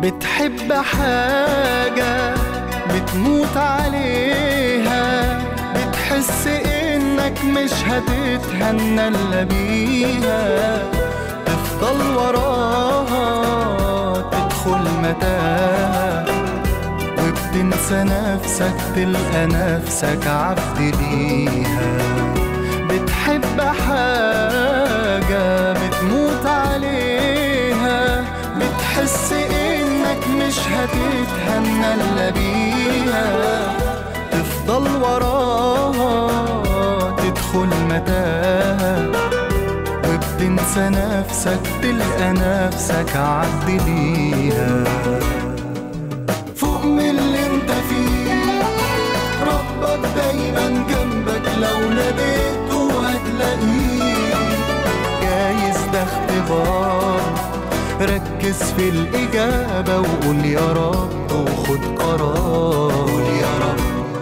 بتحب حاجة بتموت عليها، بتحس انك مش هتتهنى الا بيها، تفضل وراها تدخل متاهة، وبتنسى نفسك تلقى نفسك عبد ليها. بتحب حاجة بتموت عليها، بتحس انك مش هتتهنى الا بيها، تفضل وراها تدخل متاهة، وبتنسى نفسك تلقى نفسك عبد ليها. فوق من اللي انت فيه، ربك دايما جنبك، لو ناديته هتلاقيه. جايز ده اختبار، ركز في الإجابة وقول يا رب وخد قرار. قول يا رب.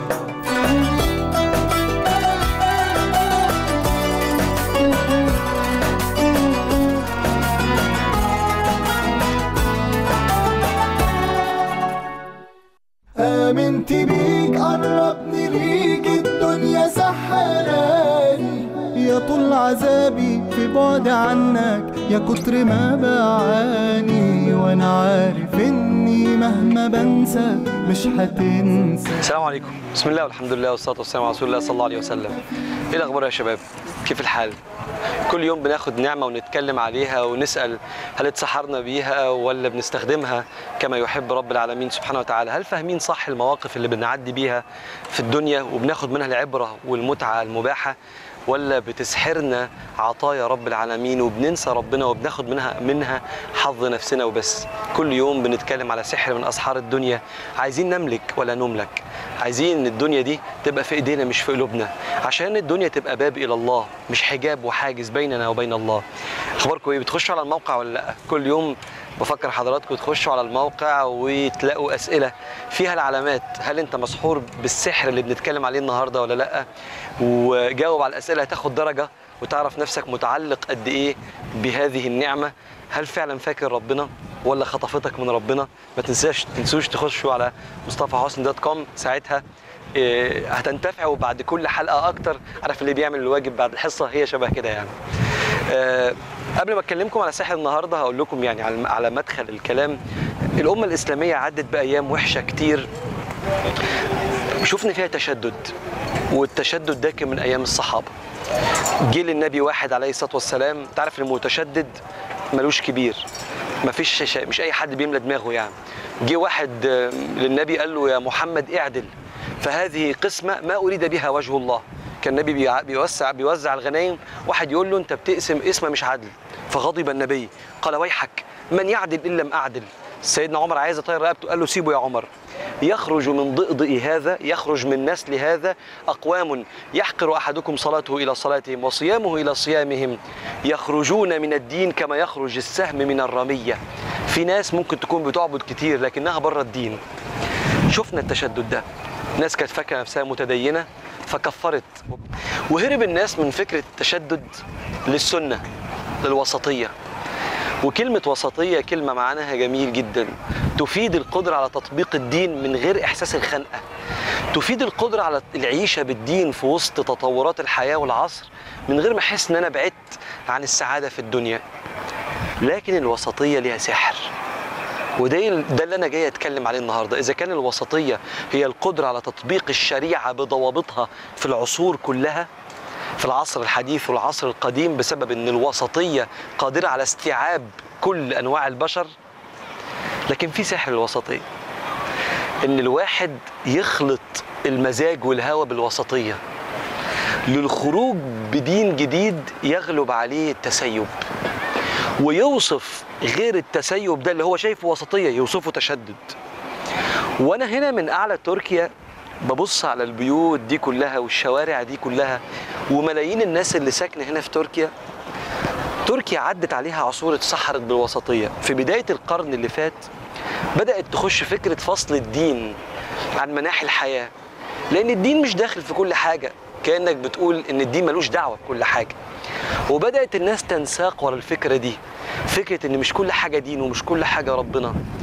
آمنت بيك قربني ليك، الدنيا سحراني، يا طول عذابي في بعد عنك، يا كتر ما بعاني، وانا عارف اني مهما بنسى مش هتنسى. السلام عليكم، بسم الله والحمد لله والصلاة والسلام على رسول الله صلى الله عليه وسلم. ايه الاخبار يا شباب؟ كيف الحال؟ كل يوم بناخد نعمة ونتكلم عليها ونسأل هل اتسحرنا بيها ولا بنستخدمها كما يحب رب العالمين سبحانه وتعالى؟ هل فاهمين صح المواقف اللي بنعدي بيها في الدنيا وبناخد منها العبرة والمتعة المباحة، ولا بتسحرنا عطايا رب العالمين وبننسى ربنا وبناخد منها حظ نفسنا وبس؟ كل يوم بنتكلم على سحر من أسحار الدنيا، عايزين نملك ولا نملك، عايزين ان الدنيا دي تبقى في ايدينا مش في قلوبنا، عشان الدنيا تبقى باب الى الله مش حجاب وحاجز بيننا وبين الله. اخباركم ايه؟ بتخشوا على الموقع ولا لا؟ كل يوم بفكر حضراتكم تخشوا على الموقع وتلاقوا اسئله فيها العلامات، هل انت مسحور بالسحر اللي بنتكلم عليه النهارده ولا لا؟ وجاوب على الاسئله هتاخد درجه وتعرف نفسك متعلق قد ايه بهذه النعمه. هل فعلا فاكر ربنا ولا خطفتك من ربنا؟ ما تنسوش تخشوا على مصطفحسني.com، ساعتها هتنتفعوا بعد كل حلقه اكتر. عارف اللي بيعمل الواجب بعد الحصه، هي شبه كده يعني. قبل ما اتكلمكم على سحر النهارده هقول لكم يعني على مدخل الكلام، الامه الاسلاميه عدت بايام وحشه كتير شفنا فيها تشدد، والتشدد ده كان من ايام الصحابه. جه للنبي واحد عليه الصلاه والسلام، تعرف المتشدد ملوش كبير، مش اي حد بيملى دماغه يعني. جه واحد للنبي قال له يا محمد اعدل، فهذه قسمه ما اريد بها وجه الله. كان النبي بيوزع الغنايم، واحد يقول له انت بتقسم اسمه مش عدل، فغضب النبي قال ويحك من يعدل ان لم اعدل. سيدنا عمر عايز يطير رقبته، قال له سيبه يا عمر، يخرج من ضئضئ هذا، يخرج من نسل هذا أقوام يحقر أحدكم صلاته إلى صلاتهم وصيامه إلى صيامهم، يخرجون من الدين كما يخرج السهم من الرمية. في ناس ممكن تكون بتعبد كتير لكنها بره الدين. شفنا التشدد ده، ناس كانت فاكرة نفسها متدينة فكفرت، وهرب الناس من فكرة التشدد للسنة، للوسطية. وكلمة وسطية كلمة معناها جميل جدا، تفيد القدرة على تطبيق الدين من غير إحساس الخنقة، تفيد القدرة على العيشة بالدين في وسط تطورات الحياة والعصر من غير ما أحس إن أنا بعدت عن السعادة في الدنيا. لكن الوسطية ليها سحر، وده اللي أنا جاي أتكلم عليه النهاردة. إذا كان الوسطية هي القدرة على تطبيق الشريعة بضوابطها في العصور كلها، في العصر الحديث والعصر القديم، بسبب ان الوسطية قادرة على استيعاب كل انواع البشر، لكن في سحر الوسطية، ان الواحد يخلط المزاج والهوى بالوسطية للخروج بدين جديد يغلب عليه التسيب، ويوصف غير التسيب ده اللي هو شايفه وسطية يوصفه تشدد. وانا هنا من اعلى تركيا ببص على البيوت دي كلها والشوارع دي كلها وملايين الناس اللي ساكنه هنا في تركيا. تركيا عدت عليها عصور اتسحرت بالوسطيه. في بدايه القرن اللي فات بدات تخش فكره فصل الدين عن مناحي الحياه، لان الدين مش داخل في كل حاجه، كانك بتقول ان الدين ملوش دعوه بكل حاجه. وبدات الناس تنساق ورا الفكره دي، فكره ان مش كل حاجه دين ومش كل حاجه ربنا.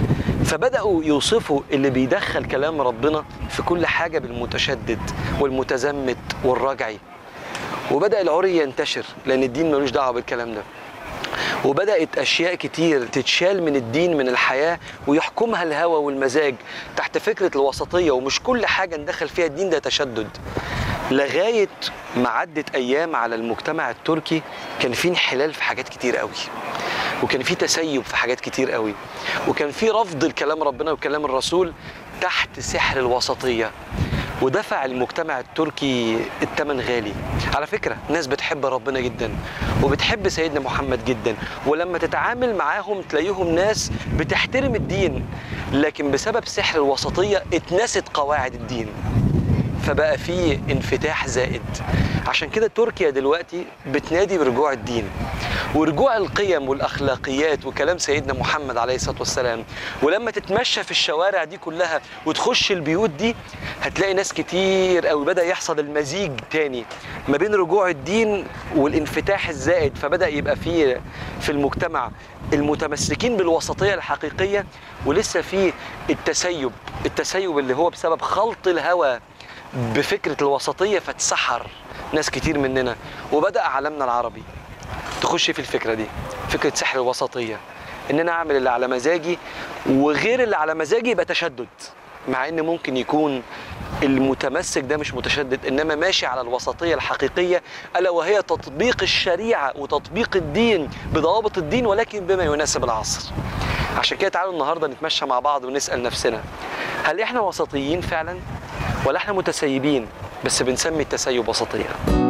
فبدأوا يوصفوا اللي بيدخل كلام ربنا في كل حاجة بالمتشدد والمتزمت والرجعي. وبدأ العري ينتشر لأن الدين ملوش دعوة بالكلام ده، وبدأت أشياء كتير تتشال من الدين من الحياة ويحكمها الهوى والمزاج تحت فكرة الوسطية، ومش كل حاجة ندخل فيها الدين ده تشدد. لغاية ما عدت أيام على المجتمع التركي كان فيه انحلال في حاجات كتير قوي، وكان فيه تسيب في حاجات كتير قوي، وكان فيه رفض الكلام ربنا وكلام الرسول تحت سحر الوسطية، ودفع المجتمع التركي الثمن غالي. على فكرة ناس بتحب ربنا جدا وبتحب سيدنا محمد جدا، ولما تتعامل معاهم تلاقيهم ناس بتحترم الدين، لكن بسبب سحر الوسطية اتنست قواعد الدين، فبقى فيه انفتاح زائد. عشان كده تركيا دلوقتي بتنادي برجوع الدين ورجوع القيم والأخلاقيات وكلام سيدنا محمد عليه الصلاة والسلام. ولما تتمشى في الشوارع دي كلها وتخش البيوت دي هتلاقي ناس كتير قوي بدأ يحصل المزيج تاني ما بين رجوع الدين والانفتاح الزائد. فبدأ يبقى فيه في المجتمع المتمسكين بالوسطية الحقيقية، ولسه فيه التسيب اللي هو بسبب خلط الهوى بفكرة الوسطية فتسحر ناس كتير مننا. وبدأ عالمنا العربي تخش في الفكرة دي، فكرة سحر الوسطية، ان انا اعمل اللي على مزاجي وغير اللي على مزاجي يبقى تشدد، مع ان ممكن يكون المتمسك ده مش متشدد انما ماشي على الوسطية الحقيقية، الا وهي تطبيق الشريعة وتطبيق الدين بضوابط الدين ولكن بما يناسب العصر. عشان كده تعالوا النهاردة نتمشى مع بعض ونسأل نفسنا، هل احنا وسطيين فعلا ولا احنا متسيبين بس بنسمي التسيب وسطية؟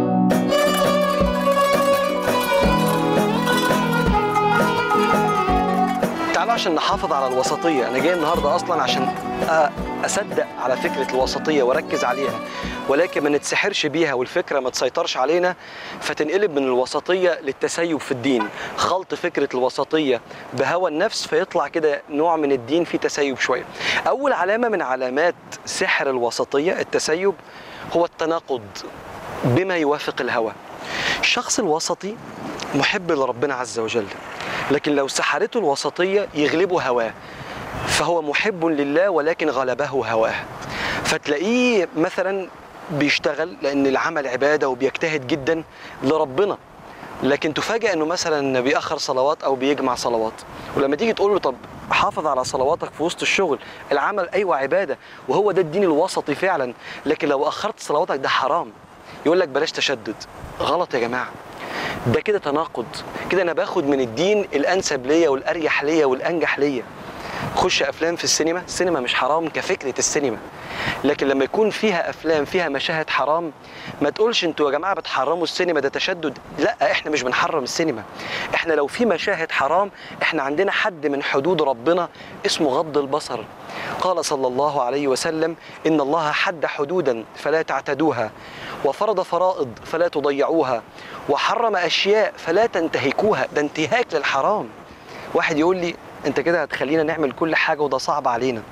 تعالوا عشان نحافظ على الوسطية. أنا جاي النهاردة أصلا عشان أصدق على فكرة الوسطية وأركز عليها، ولكن ما نتسحرش بيها والفكرة ما تسيطرش علينا فتنقلب من الوسطية للتسيب في الدين، خلط فكرة الوسطية بهوى النفس فيطلع كده نوع من الدين فيه تسيب شوية. أول علامة من علامات سحر الوسطية التسيب هو التناقض بما يوافق الهوى. الشخص الوسطي محب لربنا عز وجل، لكن لو سحرته الوسطية يغلبه هواه، فهو محب لله ولكن غلبه هواه. فتلاقيه مثلا بيشتغل لأن العمل عبادة وبيجتهد جدا لربنا، لكن تفاجأ أنه مثلا بيأخر صلوات أو بيجمع صلوات، ولما تيجي تقول له طب حافظ على صلواتك في وسط الشغل، العمل أيوة عبادة وهو ده الدين الوسطي فعلا، لكن لو أخرت صلواتك ده حرام، يقول لك بلاش تشدد. غلط يا جماعة، ده كده تناقض، كده أنا باخد من الدين الأنسب ليا والأريح ليا والأنجح ليا. خش أفلام في السينما، السينما مش حرام كفكرة السينما، لكن لما يكون فيها أفلام فيها مشاهد حرام ما تقولش انتوا يا جماعة بتحرموا السينما ده تشدد. لا، احنا مش بنحرم السينما، احنا لو في مشاهد حرام احنا عندنا حد من حدود ربنا اسمه غض البصر. قال صلى الله عليه وسلم إن الله حد حدودا فلا تعتدوها، وفرض فرائض فلا تضيعوها، وحرم أشياء فلا تنتهكوها. ده انتهاك للحرام. واحد يقول لي انت كده هتخلينا نعمل كل حاجة وده صعب علينا.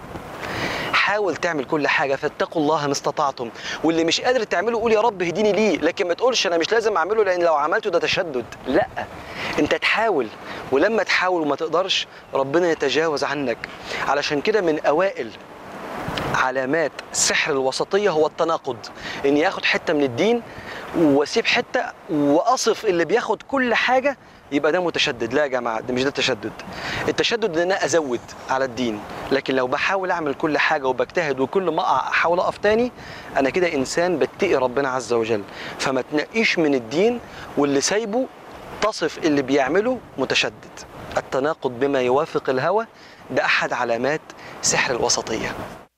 حاول تعمل كل حاجة، فاتقوا الله ما استطعتم، واللي مش قادر تعمله قول يا رب هديني ليه، لكن ما تقولش انا مش لازم اعمله لان لو عملته ده تشدد. لا، انت تحاول، ولما تحاول وما تقدرش ربنا يتجاوز عنك. علشان كده من اوائل علامات سحر الوسطية هو التناقض، اني اخد حتة من الدين واسيب حتة واصف اللي بياخد كل حاجة يبقى ده متشدد. لا يا جماعة، ده مش ده التشدد. التشدد ان انا ازود على الدين، لكن لو بحاول اعمل كل حاجة وبجتهد وكل ما اقع احاول اقف تاني، انا كده انسان بتقي ربنا عز وجل. فما تنقيش من الدين واللي سايبه تصف اللي بيعمله متشدد. التناقض بما يوافق الهوى ده احد علامات سحر الوسطية.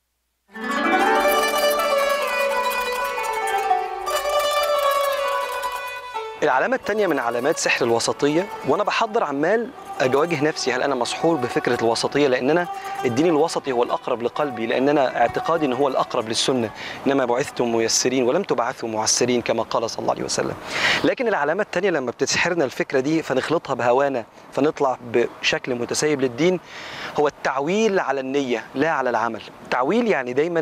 العلامة الثانية من علامات سحر الوسطية، وأنا بحضر عمال أواجه نفسي هل أنا مسحور بفكرة الوسطية، لأن أنا الدين الوسطي هو الأقرب لقلبي، لأن أنا اعتقادي إن هو الأقرب للسنة، إنما بعثتم ميسرين ولم تبعثوا معسرين كما قال صلى الله عليه وسلم. لكن العلامة الثانية لما بتسحرنا الفكرة دي فنخلطها بهوانا فنطلع بشكل متسيب للدين، هو التعويل على النية لا على العمل. تعويل يعني دايما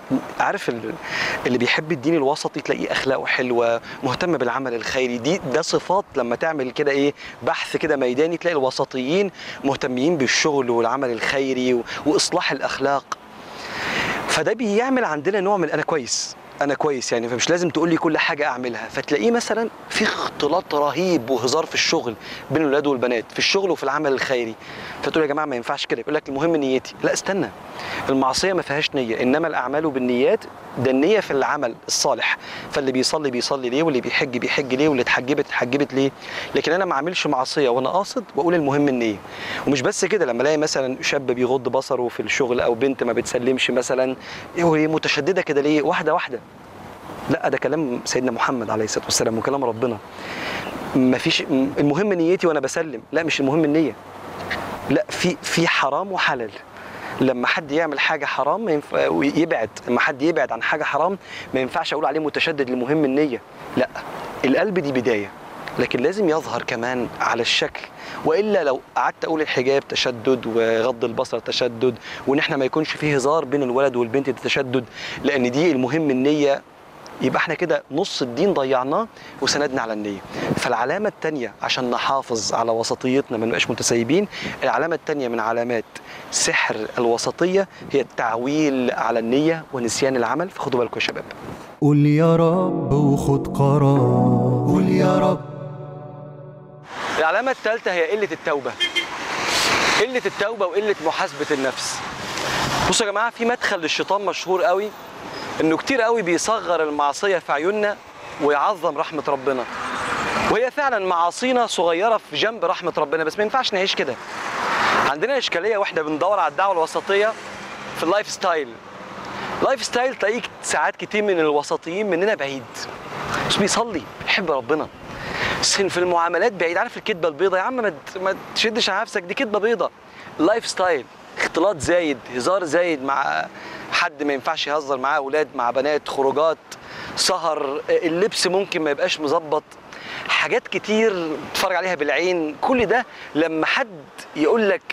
عارف اللي بيحب الدين الوسطي تلاقيه اخلاقه حلوه، مهتم بالعمل الخيري، ده صفات لما تعمل كده ايه بحث كده ميداني تلاقي الوسطيين مهتمين بالشغل والعمل الخيري واصلاح الاخلاق. فده بيعمل عندنا نوع من انا كويس يعني، فمش لازم تقول لي كل حاجه اعملها. فتلاقيه مثلا في اختلاط رهيب وهزار في الشغل بين الولاد والبنات، في الشغل وفي العمل الخيري. فتقول يا جماعه ما ينفعش كده، يقول لك المهم نيتي. لا استنى، المعصيه ما فيهاش نيه، انما الاعمال بالنيات. ده النيه في العمل الصالح. فاللي بيصلي ليه، واللي بيحج ليه، واللي اتحجبت ليه. لكن انا ما اعملش معصيه وانا قاصد واقول المهم النيه. ومش بس كده، لما الاقي مثلا شاب بيغض بصره في الشغل او بنت ما بتسلمش مثلا، وهي متشدده كده ليه، واحده لا، ده كلام سيدنا محمد عليه الصلاه والسلام وكلام ربنا. مفيش المهم نيتي وانا بسلم، لا مش المهم النيه. لا، في حرام وحلال. لما حد يعمل حاجه حرام لما حد يبعد عن حاجه حرام ما ينفعش اقول عليه متشدد، المهم النيه. لا، القلب دي بدايه، لكن لازم يظهر كمان على الشكل. والا لو قعدت اقول الحجاب تشدد وغض البصر تشدد، وان احنا ما يكونش فيه هزار بين الولد والبنت تشدد، لان دي المهم النيه، يبقى احنا كده نص الدين ضيعناه وسندنا على النية. فالعلامة الثانية عشان نحافظ على وسطيتنا ما نبقاش متسيبين، العلامة الثانية من علامات سحر الوسطية هي التعويل على النية ونسيان العمل. فخدوا بالكم يا شباب. قول يا رب وخد قرار، قول يا رب. العلامة الثالثة هي قلة التوبة وقلة محاسبة النفس. بصوا يا جماعة، في مدخل للشيطان مشهور قوي، انه كتير قوي بيصغر المعصيه في عيوننا ويعظم رحمه ربنا. وهي فعلا معاصينا صغيره في جنب رحمه ربنا، بس ما ينفعش نعيش كده. عندنا اشكاليه واحده بندور على الدعوه الوسطيه في اللايف ستايل. تلاقيك ساعات كتير من الوسطيين مننا بعيد، مش بيصلي، بيحب ربنا، بس في المعاملات بعيد. عارف الكذبه البيضاء؟ يا عم ما تشدش على نفسك، دي كذبه بيضاء. اللايف ستايل اختلاط زايد، هزار زايد مع حد ما ينفعش يهزر معاه، اولاد مع بنات، خروجات، سهر، اللبس ممكن ما يبقاش مظبط، حاجات كتير تتفرج عليها بالعين. كل ده لما حد يقول لك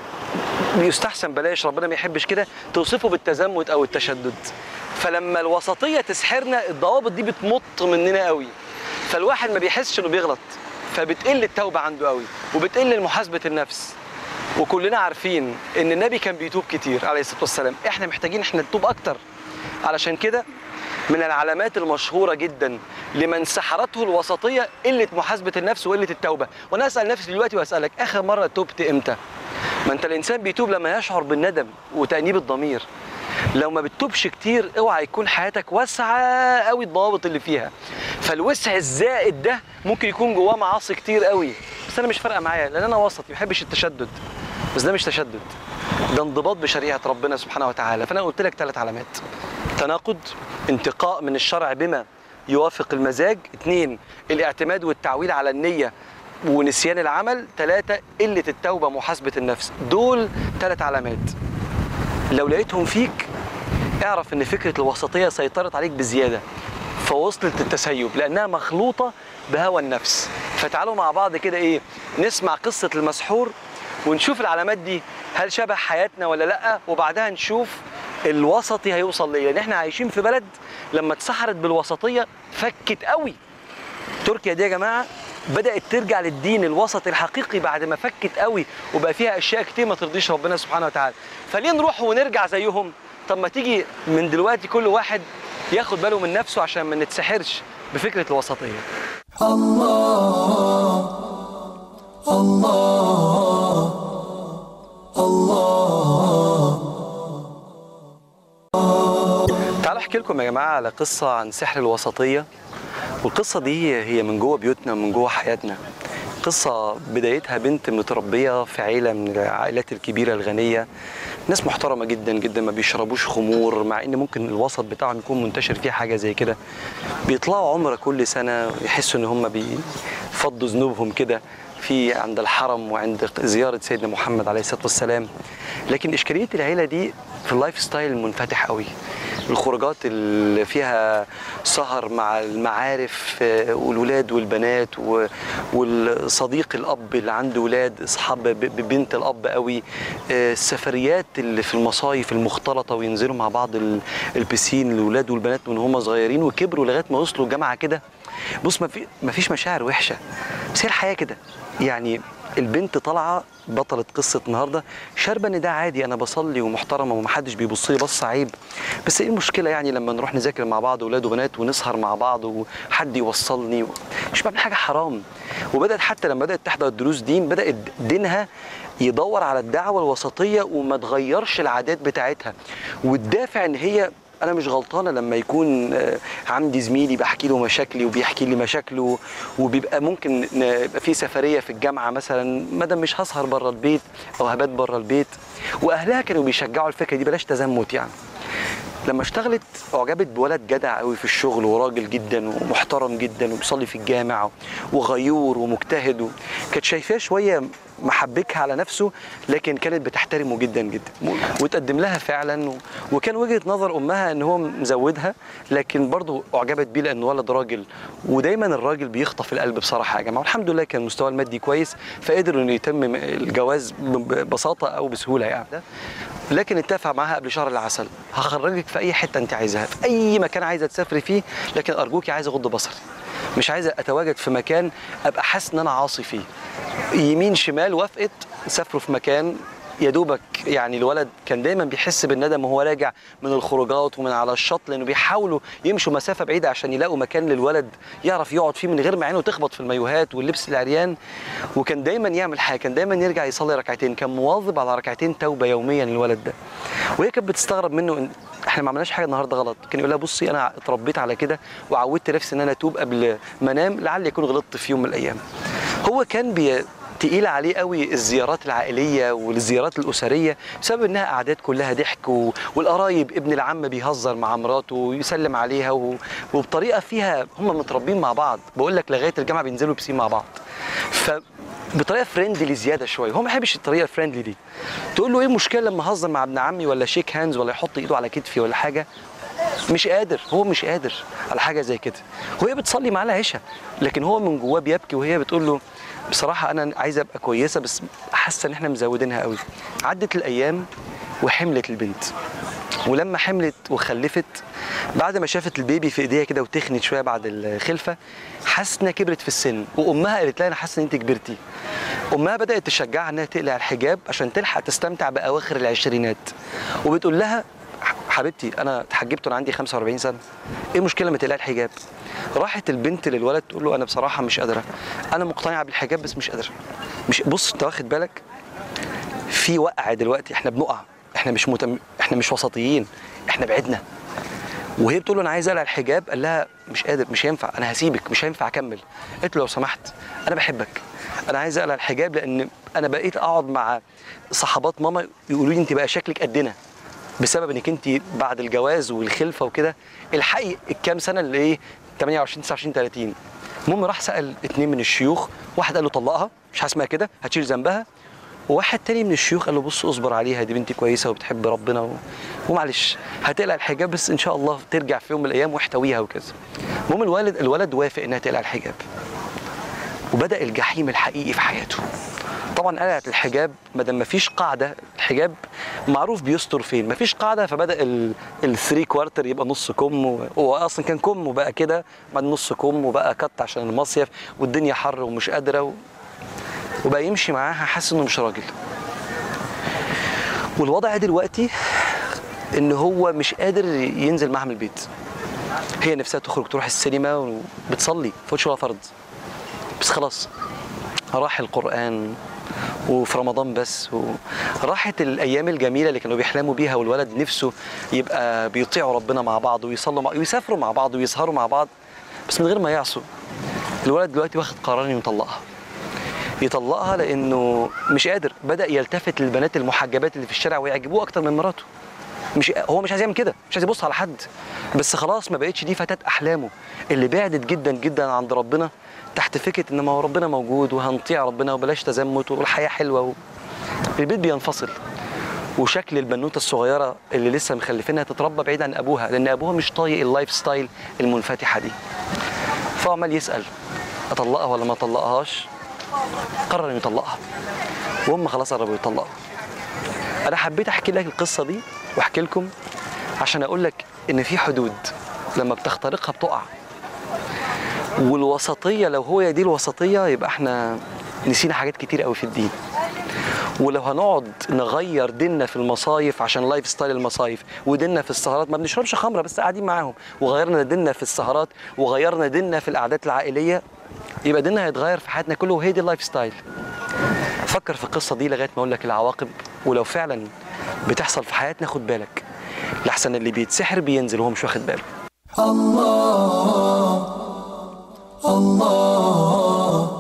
يستحسن بلاش، ربنا ما يحبش كده، توصفه بالتزمت او التشدد. فلما الوسطيه تسحرنا، الضوابط دي بتمط مننا قوي، فالواحد ما بيحسش انه بيغلط، فبتقل التوبه عنده قوي وبتقل محاسبه النفس. وكلنا عارفين ان النبي كان بيتوب كتير عليه الصلاه والسلام، احنا محتاجين نتوب اكتر. علشان كده من العلامات المشهوره جدا لمن سحرته الوسطيه قله محاسبه النفس وقله التوبه. وانا اسال نفسي دلوقتي واسالك، اخر مره توبت امتى؟ ما انت الانسان بيتوب لما يشعر بالندم وتانيب الضمير. لو ما بتتوبش كتير، اوعى يكون حياتك واسعه قوي الضوابط اللي فيها. فالوسع الزائد ده ممكن يكون جواه معاصي كتير قوي، بس انا مش فارقه معايا لان انا وسط، ما بحبش التشدد. بس ده مش تشدد، ده انضباط بشريعه ربنا سبحانه وتعالى. فانا قلت لك 3 علامات: تناقض، انتقاء من الشرع بما يوافق المزاج، 2 الاعتماد والتعويل على النيه ونسيان العمل، 3 قله التوبه محاسبه النفس. دول 3 علامات لو لقيتهم فيك اعرف ان فكره الوسطيه سيطرت عليك بزياده، فوصلت للتسيب لانها مخلوطه بهوى النفس. فتعالوا مع بعض كده نسمع قصه المسحور ونشوف العلامات دي هل شبه حياتنا ولا لا، وبعدها نشوف الوسطي هيوصل ليه. لان احنا عايشين في بلد لما اتسحرت بالوسطيه فكت قوي. تركيا دي يا جماعه بدات ترجع للدين الوسط الحقيقي بعد ما فكت قوي وبقى فيها اشياء كتير ما ترضيش ربنا سبحانه وتعالى. فليه نروح ونرجع زيهم؟ طب ما تيجي من دلوقتي كل واحد ياخد باله من نفسه عشان ما نتسحرش بفكره الوسطيه. الله الله الله. تعالوا احكي لكم يا جماعه على قصه عن سحر الوسطيه، والقصه دي هي من جوه بيوتنا ومن جوه حياتنا. قصه بدايتها بنت متربيه في عيله من العائلات الكبيره الغنيه، ناس محترمه جدا جدا، ما بيشربوش خمور، مع ان ممكن الوسط بتاعهم يكون منتشر فيه حاجه زي كده. بيطلعوا عمره كل سنه يحسوا ان هم بيفضوا ذنوبهم كده عند الحرم وعند زياره سيدنا محمد عليه الصلاه والسلام. لكن اشكاليه العيله دي في اللايف ستايل المنفتح قوي، الخروجات اللي فيها سهر مع المعارف والولاد والبنات والصديق الاب اللي عنده ولاد اصحاب ببنت الاب قوي، السفريات اللي في المصايف المختلطه وينزلوا مع بعض البسين الولاد والبنات من هم صغيرين وكبروا لغايه ما وصلوا الجامعه كده. بص ما فيش مشاعر وحشه، بس هي الحياه كده. يعني البنت طالعه بطلة قصة النهارده شاربة ان ده عادي، انا بصلي ومحترمة ومحدش بيبص لي بص عيب، بس ايه المشكلة يعني لما نروح نذاكر مع بعض ولاد وبنات ونسهر مع بعض وحد يوصلني مش بعمل حاجة حرام. وبدأت حتى لما بدأت تحضر الدروس دين بدأت دينها يدور على الدعوة الوسطية وما تغيرش العادات بتاعتها، والدافع ان هي انا مش غلطانه لما يكون عندي زميلي بحكي له مشاكلي وبيحكي لي مشاكله، وبيبقى ممكن يبقى في سفريه في الجامعه مثلا مادام مش هسهر بره البيت او هبات بره البيت، واهلها كانوا بيشجعوا الفكره دي بلاش تزمت يعني. لما اشتغلت اعجبت بولد جدع قوي في الشغل وراجل جدا ومحترم جدا وبيصلي في الجامع وغيور ومجتهد، كانت شايفاه شويه محبكها على نفسه لكن كانت بتحترمه جدا جدا وتقدم لها فعلا، وكان وجهه نظر امها ان هو مزودها لكن برضه اعجبت بيه لانه ولد راجل، ودايما الراجل بيخطف القلب بصراحه يا جماعه. والحمد لله كان مستواه المادي كويس فقدر انه يتم الجواز ببساطه او بسهوله يعني. لكن اتفق معاها قبل شهر العسل هخرجك في اي حته انت عايزاها في اي مكان عايزه تسافري فيه، لكن ارجوكي عايزه اغض بصري، مش عايزه اتواجد في مكان ابقى حاسس ان انا عاصي فيه. يمين شمال وافقت، سافروا في مكان يا دوبك يعني الولد كان دايما بيحس بالندم وهو راجع من الخروجات ومن على الشط لانه بيحاولوا يمشوا مسافه بعيده عشان يلاقوا مكان للولد يعرف يقعد فيه من غير ما عينه تخبط في المايوهات واللبس العريان. وكان دايما يعمل حاجه، كان دايما يرجع يصلي ركعتين، كان مواظب على ركعتين توبه يوميا الولد ده. وهي كانت بتستغرب منه ان احنا ما عملناش حاجه النهارده غلط، كان يقول لها بصي انا اتربيت على كده وعودت نفسي ان انا اتوب قبل ما انام لعلي يكون غلطت في يوم من الايام. هو كان تقيل عليه قوي الزيارات العائليه والزيارات الاسريه بسبب انها قعدات كلها ضحك والقرايب ابن العم بيهزر مع مراته ويسلم عليها وبطريقه فيها هم متربين مع بعض، بقول لك لغايه الجامعه بينزلوا بسين مع بعض، بطريقه فريندلي زياده شويه. هو ما بيحبش الطريقه الفريندلي دي. تقول له ايه المشكله لما اهزر مع ابن عمي ولا شيك هاندز ولا يحط ايده على كتفي ولا حاجه؟ مش قادر، هو مش قادر على حاجه زي كده. وهي بتصلي معاه العشاء لكن هو من جواه بيبكي، وهي بتقول له بصراحه انا عايزه ابقى كويسه بس حاسه ان احنا مزودينها قوي. عدت الايام وحملت البنت، ولما حملت وخلفت بعد ما شافت البيبي في ايديها كده وتخنت شويه بعد الخلفه حست انها كبرت في السن، وامها قالت لها انا حاسه ان انت كبرتي. امها بدات تشجعها انها تقلع الحجاب عشان تلحق تستمتع باواخر العشرينات، وبتقول لها حبيبتي انا اتحجبت وانا عندي 45 سنه، ايه المشكله لما تقلعي الحجاب؟ راحت البنت للولد تقول له انا بصراحه مش قادره، انا مقتنعه بالحجاب بس مش قادره. مش بص انت واخد بالك في وقع دلوقتي، احنا بنقع، احنا مش وسطيين، احنا بعدنا. وهي بتقول له انا عايزه اقلع الحجاب، قال لها مش قادر، مش هينفع، انا هسيبك، مش هينفع اكمل. قالت له لو سمحت انا بحبك، انا عايزه اقلع الحجاب لان انا بقيت اقعد مع صحبات ماما يقولوا لي انت بقى شكلك قدنا بسبب انك انت بعد الجواز والخلفه وكده. الحقي الكام سنه اللي ايه 28 29 30. المهم راح سال 2 من الشيوخ، واحد قال له طلقها مش اسمها كده هتشيل ذنبها، وواحد تاني من الشيوخ قال له بص اصبر عليها دي بنتي كويسه وبتحب ربنا ومعلش هتقلع الحجاب بس ان شاء الله ترجع في يوم من الايام واحتويها وكذا. المهم الولد وافق انها تقلع الحجاب، وبدا الجحيم الحقيقي في حياته. طبعا قلعت الحجاب ما دام مفيش قاعده، الحجاب معروف بيستر فين، مفيش قاعده فبدا الثري كوارتر يبقى نص كم، هو اصلا كان كم وبقى كده بعد نص كم وبقى كت عشان المصيف والدنيا حر ومش قادره وبقى يمشي معاها حاسس انه مش راجل. والوضع دلوقتي ان هو مش قادر ينزل معاها من البيت. هي نفسها تخرج تروح السينما وبتصلي فوتش ولا فرض، بس خلاص راح القرآن وفي رمضان بس، وراحت الايام الجميله اللي كانوا بيحلموا بيها، والولد نفسه يبقى بيطيعوا ربنا مع بعض ويصلوا ويسافروا مع بعض ويسهروا مع بعض بس من غير ما يعصوا. الولد دلوقتي واخد قرار انه يطلقها لانه مش قادر، بدا يلتفت للبنات المحجبات اللي في الشارع ويعجبوه اكتر من مراته. هو مش عايز يعمل كده، مش عايز يبص على حد، بس خلاص ما بقتش دي فتاة احلامه اللي بعدت جدا جدا عند ربنا تحت فكره ان ما هو ربنا موجود وهنطيع ربنا وبلاش تزمت والحياه حلوه البيت بينفصل. وشكل البنوته الصغيره اللي لسه مخلفينها تتربى بعيد عن ابوها، لان ابوها مش طايق اللايف ستايل المنفتحه دي. فهو عمال يسال اطلقها ولا ما اطلقهاش. قرر انه يطلقها، وهم خلاص قربوا يطلقوا. انا حبيت احكي لك القصه دي واحكي لكم عشان اقول لك ان في حدود لما بتخترقها بتقع. والوسطيه لو هي دي الوسطيه يبقى احنا نسينا حاجات كتير قوي في الدين. ولو هنقعد نغير ديننا في المصايف عشان لايف ستايل المصايف، وديننا في السهرات، ما بنشربش خمره بس قاعدين معاهم، وغيرنا ديننا في السهرات وغيرنا ديننا في القعدات العائليه، يبقى ديننا هيتغير في حياتنا كله، وهي دي اللايف ستايل. فكر في القصه دي لغايه ما اقول لك العواقب، ولو فعلا بتحصل في حياتنا خد بالك، لحسن اللي بيتسحر بينزل وهو مش واخد باله. الله الله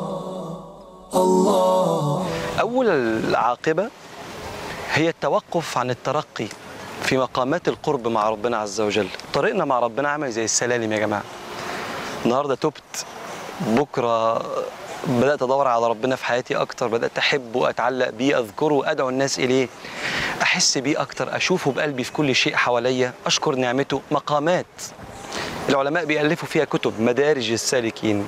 الله. أول العاقبة هي التوقف عن الترقي في مقامات القرب مع ربنا عز وجل. طريقنا مع ربنا عامل زي السلالم يا جماعة. النهاردة تبت، بكرة بدأت أدور على ربنا في حياتي أكتر، بدأت أحبه، أتعلق بيه، أذكره، أدعو الناس إليه، أحس بيه أكتر، أشوفه بقلبي في كل شيء حواليا، أشكر نعمته. مقامات العلماء بيألفوا فيها كتب، مدارج السالكين.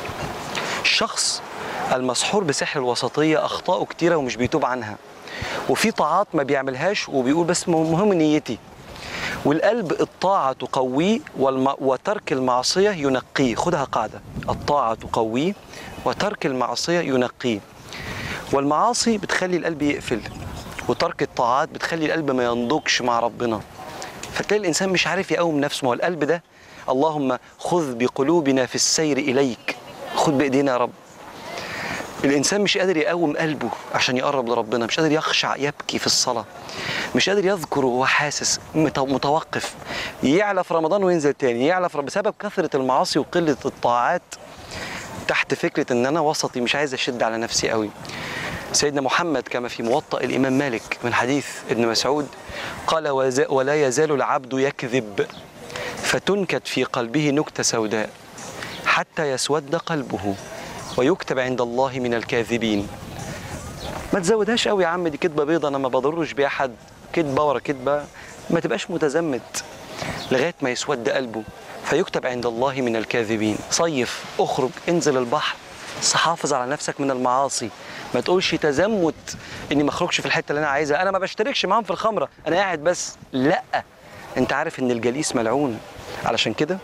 الشخص المسحور بسحر الوسطية أخطاؤه كتيرة ومش بيتوب عنها، وفي طاعات ما بيعملهاش وبيقول بس مهم نيتي. والقلب الطاعة تقويه وترك المعصية ينقيه. خدها قاعدة، الطاعة تقويه وترك المعصية ينقيه. والمعاصي بتخلي القلب يقفل، وترك الطاعات بتخلي القلب ما ينضجش مع ربنا، فتلاقي الإنسان مش عارف يقوم نفسه. ما هو القلب ده، اللهم خذ بقلوبنا في السير إليك، خذ بإيدينا يا رب. الإنسان مش قادر يقوم قلبه عشان يقرب لربنا، مش قادر يخشع يبكي في الصلاة، مش قادر يذكر وهو حاسس، متوقف، يعلى في رمضان وينزل تاني، يعلى بسبب كثرة المعاصي وقلة الطاعات، تحت فكرة إن أنا وسطي مش عايز أشد على نفسي قوي. سيدنا محمد كما في موطأ الإمام مالك من حديث ابن مسعود قال: ولا يزال العبد يكذب فتنكت في قلبه نكتة سوداء حتى يسود قلبه ويكتب عند الله من الكاذبين. ما تزودهاش قوي يا عم، دي كدبة بيضة، أنا ما بضرش بيها حد، كدبة ورا كدبة، ما تبقاش متزمت لغاية ما يسود قلبه فيكتب عند الله من الكاذبين. صيف، اخرج، انزل البحر، بس حافظ على نفسك من المعاصي. ما تقولش تزمت اني ما اخرجش في الحته اللي انا عايزها، انا ما بشتركش معاهم في الخمره، انا قاعد بس. لا، انت عارف ان الجليس ملعون. علشان كده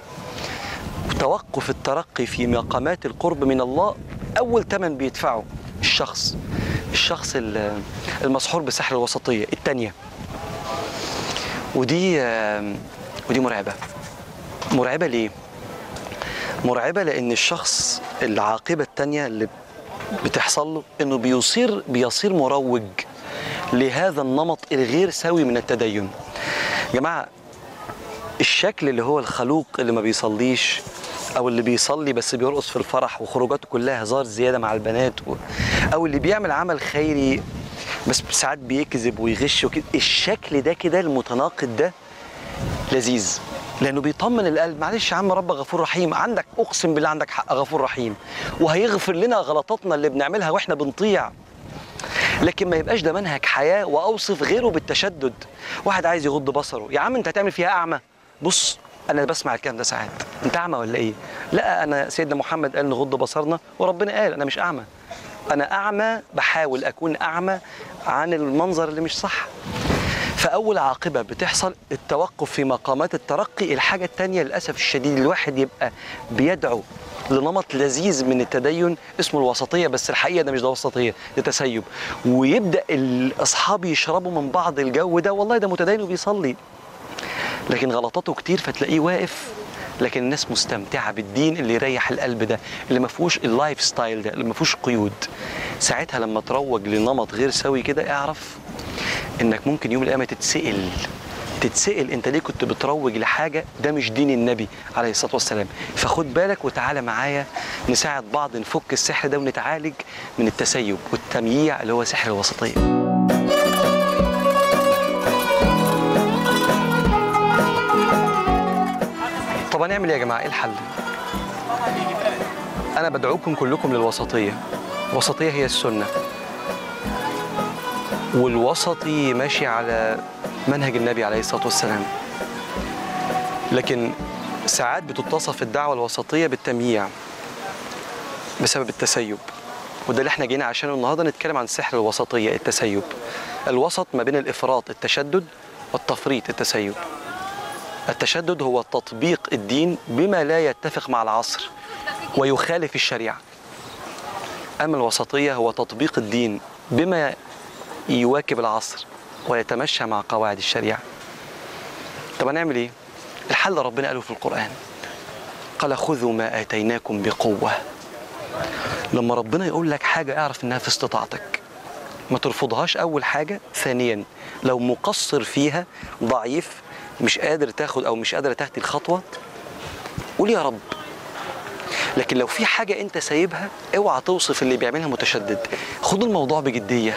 توقف الترقي في مقامات القرب من الله اول ثمن بيدفعه الشخص المسحور بسحر الوسطيه الثانيه. ودي مرعبه ليه؟ مرعبه لان الشخص العاقبه الثانيه اللي بتحصل له انه بيصير مروج لهذا النمط الغير سوي من التدين. يا جماعه، الشكل اللي هو الخلوق اللي ما بيصليش، او اللي بيصلي بس بيرقص في الفرح وخروجاته كلها هزار زياده مع البنات، او اللي بيعمل عمل خيري بس ساعات بيكذب ويغش وكده، الشكل ده كده المتناقض ده لذيذ، لانه بيطمن القلب. معلش يا عم، رب غفور رحيم، عندك اقسم بالله عندك حق، غفور رحيم وهيغفر لنا غلطاتنا اللي بنعملها واحنا بنطيع. لكن ما يبقاش ده منهج حياه واوصف غيره بالتشدد. واحد عايز يغض بصره، يا عم انت هتعمل فيها اعمى؟ بص، انا بسمع الكلام ده ساعات، انت اعمى ولا ايه؟ لا، انا سيدنا محمد قال نغض بصرنا، وربنا قال انا مش اعمى، انا اعمى بحاول اكون اعمى عن المنظر اللي مش صح. فاول عاقبه بتحصل التوقف في مقامات الترقي. الحاجه الثانيه للاسف الشديد الواحد يبقى بيدعو لنمط لذيذ من التدين اسمه الوسطيه، بس الحقيقه ده مش ده وسطيه، ده تسيب، ويبدا الاصحاب يشربوا من بعض الجو ده، والله ده متدين وبيصلي لكن غلطاته كتير، فتلاقيه واقف لكن الناس مستمتعه بالدين اللي يريح القلب ده، اللي ما فيهوش اللايف ستايل ده، اللي ما فيهوش قيود. ساعتها لما تروج لنمط غير سوي كده، اعرف انك ممكن يوم القيامه تتسأل انت ليه كنت بتروج لحاجه ده مش دين النبي عليه الصلاه والسلام. فخد بالك وتعالى معايا نساعد بعض نفك السحر ده ونتعالج من التسيب والتمييع اللي هو سحر الوسطيه. طب هنعمل ايه يا جماعه؟ ايه الحل؟ انا بدعوكم كلكم للوسطيه. الوسطيه هي السنه. والوسطي ماشي على منهج النبي عليه الصلاة والسلام. لكن ساعات بتتصف الدعوة الوسطية بالتمييع بسبب التسيب، وده اللي احنا جينا عشانه النهارده، نتكلم عن سحر الوسطية، التسيب. الوسط ما بين الإفراط التشدد والتفريط التسيب. التشدد هو تطبيق الدين بما لا يتفق مع العصر ويخالف الشريعة. أما الوسطية هو تطبيق الدين بما يواكب العصر ويتمشى مع قواعد الشريعة. طب هنعمل ايه؟ الحل ربنا قاله في القرآن، قال خذوا ما آتيناكم بقوة. لما ربنا يقول لك حاجة اعرف انها في استطاعتك، ما ترفضهاش أول حاجة. ثانيا لو مقصر فيها، ضعيف، مش قادر تاخد أو مش قادرة تاخدي الخطوة، قول يا رب. لكن لو في حاجة أنت سايبها، اوعى توصف اللي بيعملها متشدد. خد الموضوع بجدية.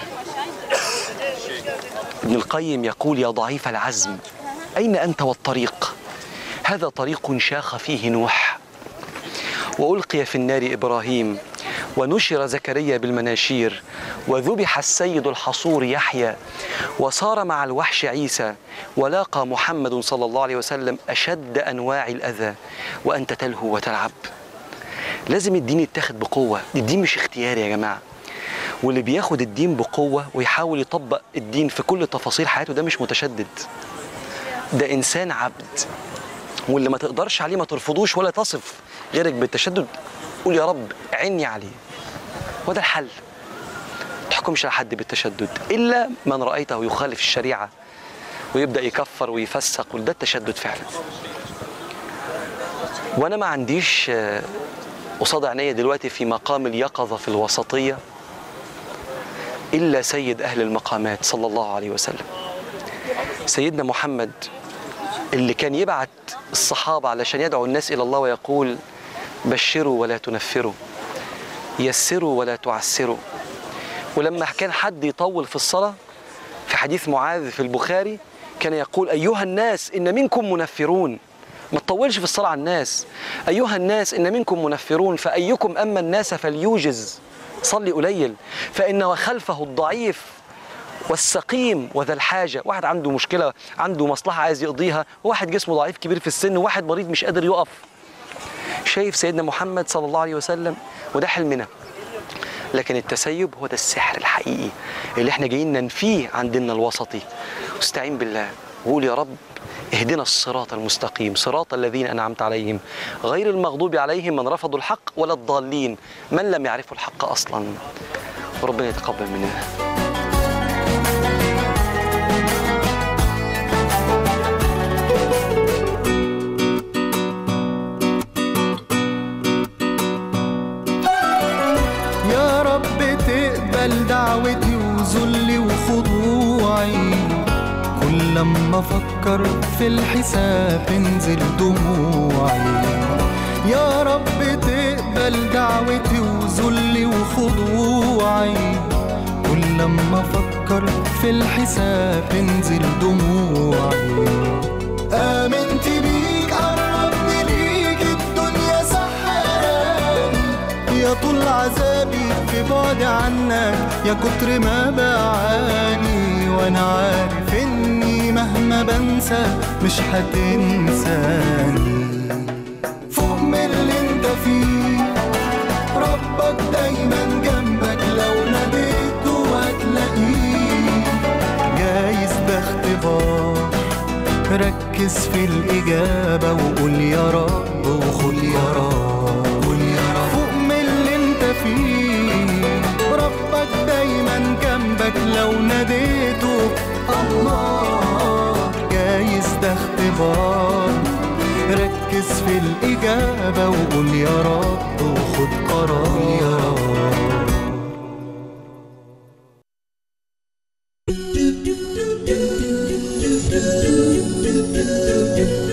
ابن القيم يقول يا ضعيف العزم أين أنت والطريق؟ هذا طريق شاخ فيه نوح وألقي في النار إبراهيم ونشر زكريا بالمناشير وذبح السيد الحصور يحيى وصار مع الوحش عيسى ولاقى محمد صلى الله عليه وسلم أشد أنواع الأذى وأنت تلهو وتلعب. لازم الدين يتاخد بقوة. الدين مش اختياري يا جماعة، واللي بياخد الدين بقوة ويحاول يطبق الدين في كل تفاصيل حياته ده مش متشدد، ده إنسان عبد. واللي ما تقدرش عليه ما ترفضوش ولا تصف غيرك بالتشدد، قول يا رب عني عليه. وده الحل. ما تحكمش على حد بالتشدد إلا من رأيته يخالف الشريعة ويبدأ يكفر ويفسق، وده التشدد فعلا. وأنا ما عنديش قصاد عينيا دلوقتي في مقام اليقظة في الوسطية إلا سيد أهل المقامات صلى الله عليه وسلم، سيدنا محمد، اللي كان يبعت الصحابة علشان يدعو الناس إلى الله ويقول بشروا ولا تنفروا، يسروا ولا تعسروا. ولما كان حد يطول في الصلاة، في حديث معاذ في البخاري، كان يقول أيها الناس إن منكم منفرون. ما تطولش في الصلاة على الناس. أيها الناس إن منكم منفرون فأيكم أما الناس فليوجز، صلي قليل، فإن خلفه الضعيف والسقيم وذا الحاجة. واحد عنده مشكلة، عنده مصلحة عايز يقضيها، وواحد جسمه ضعيف كبير في السن، وواحد مريض مش قادر يقف. شايف سيدنا محمد صلى الله عليه وسلم؟ وده حلمنا. لكن التسيب هو ده السحر الحقيقي اللي احنا جايين ننفيه عن ديننا الوسطي. واستعين بالله وقول يا رب اهدنا الصراط المستقيم صراط الذين أنعمت عليهم غير المغضوب عليهم من رفضوا الحق ولا الضالين من لم يعرفوا الحق أصلا. وربنا يتقبل مننا. يا رب تقبل دعوتي وذلي وخضوعي، كل لما افكر في الحساب تنزل دموعي. يا رب تقبل دعوتي وذلي وخضوعي، كل لما افكر في الحساب تنزل دموعي. آمنت بيك قربني ليك الدنيا سحراني، يا طول عذابي في بعد عنك يا كتر ما بعاني. وانا عارف اني مهما بنسى مش هتنساني. فوق من اللي انت فيه ربك دايما جنبك، لو ناديته هتلاقيه. جايز ده اختبار، ركز في الإجابة وقول يا رب وخد يا رب. قول يا رب فوق من اللي انت فيه ربك دايما جنبك، لو ناديته الله. جايز ده اختبار، ركز في الإجابة وقول يا رب وخد قرار يا رب.